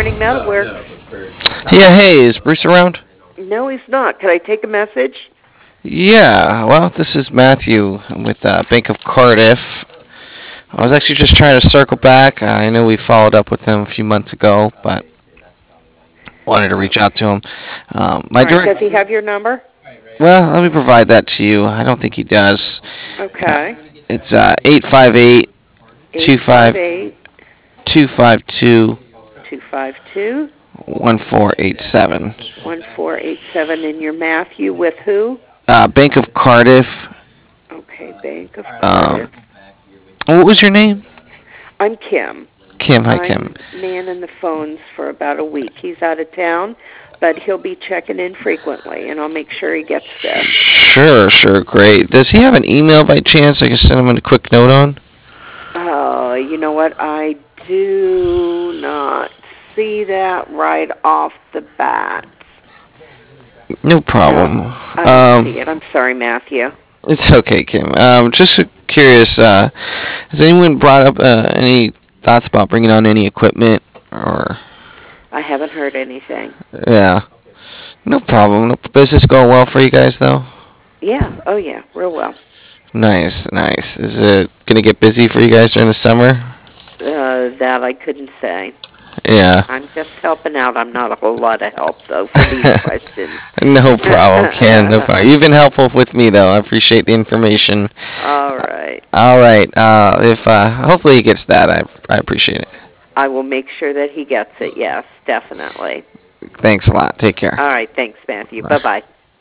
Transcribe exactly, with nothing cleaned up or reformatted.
Morning Metalwork. Yeah, hey, is Bruce around? No, he's not. Could I take a message? Yeah, well, this is Matthew with uh, Bank of Cardiff. I was actually just trying to circle back. I know we followed up with him a few months ago, but wanted to reach out to him. Um, my All right. Does direct, he have your number? well, let me provide that to you. I don't think he does. Uh, Okay. it's uh, eight five eight, Eight two five five eight two five two, two five two one four eight seven. one four eight seven. And you're Matthew with who? Uh, Bank of Cardiff. Okay, Bank of Um, Cardiff. what was your name? I'm Kim. Kim. Hi, Kim. I'm manning the phones for about a week. He's out of town, but he'll be checking in frequently, and I'll make sure he gets this. Sure, sure, great. Does he have an email by chance I can send him a quick note on? Oh, you know what? I do not see that right off the bat. No No, problem. I don't Um, see it. I'm sorry, Matthew. it's okay, Kim. Um, just curious, uh, has anyone brought up uh, any thoughts about bringing on any equipment or? I haven't heard anything. Yeah, no problem. No, business going well for you guys though? Yeah, oh yeah, real well. Nice, nice. Is it gonna get busy for you guys during the summer? Uh, that I couldn't say. Yeah. I'm just helping out. I'm not a whole lot of help, though, for these questions. No problem, Ken. No problem. You've been helpful with me, though. I appreciate the information. All right. All right. Uh, if uh, hopefully he gets that, I I appreciate it. I will make sure that he gets it, yes, definitely. Thanks a lot. Take care. All right, thanks, Matthew. Bye. Bye-bye.